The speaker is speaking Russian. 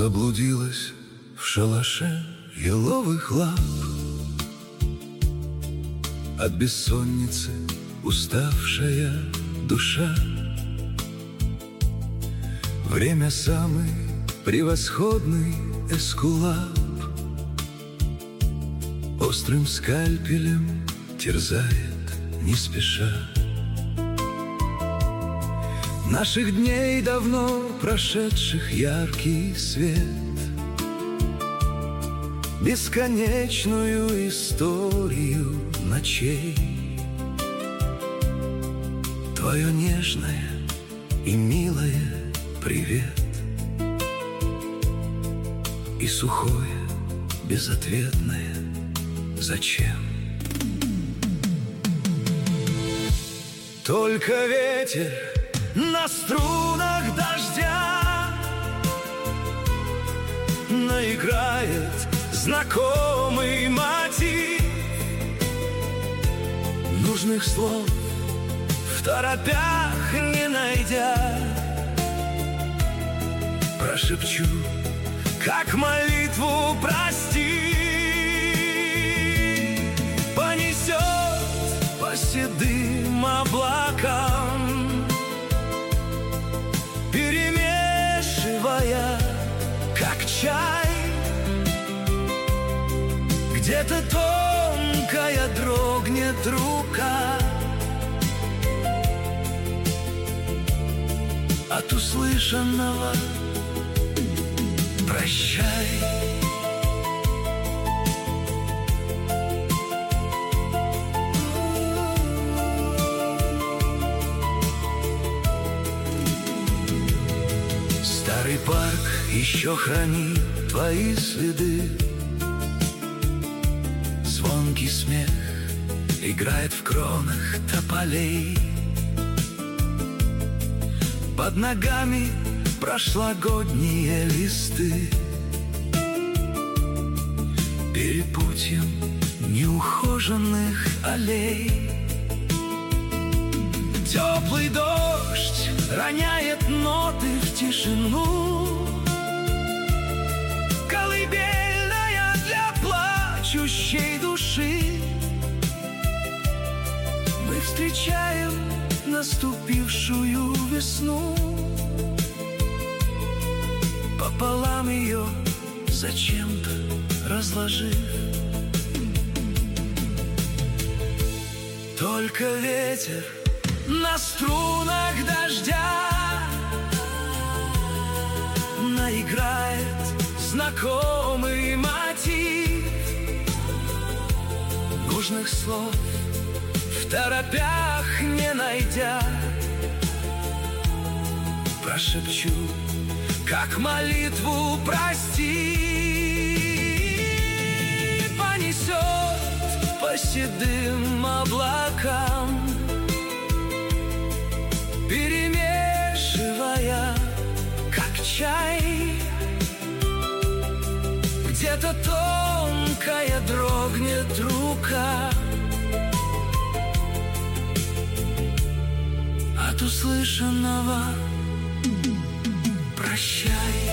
заблудилась в шалаше еловых лап. От бессонницы уставшая душа. Время самый превосходный эскулап острым скальпелем терзает не спеша. Наших дней давно прошедших яркий свет, бесконечную историю ночей. Твое нежное и милое привет и сухое безответное зачем. Только ветер на струнах дождя наиграет знакомый мотив. Нужных слов в торопях не найдя, прошепчу, как молитву прости. Понесет по седым облакам, перемешивая, как чай. Где-то тонкая дрогнет рука от услышанного прощай. Старый парк еще хранит твои следы. Звонкий смех играет в кронах тополей. Под ногами прошлогодние листы, перепутьем неухоженных аллей. Теплый дождь роняет ноты в тишину, колыбельная для плачущей души. Мы встречаем наступившую весну, пополам ее зачем-то разложив. Только ветер на струнах дождя наиграет знакомый мотив. Нужных слов в торопях не найдя, прошепчу, как молитву прости. Понесет по седым облакам, перемешивая, как чай. Где-то тонкая дрогнет рука от услышанного прощай.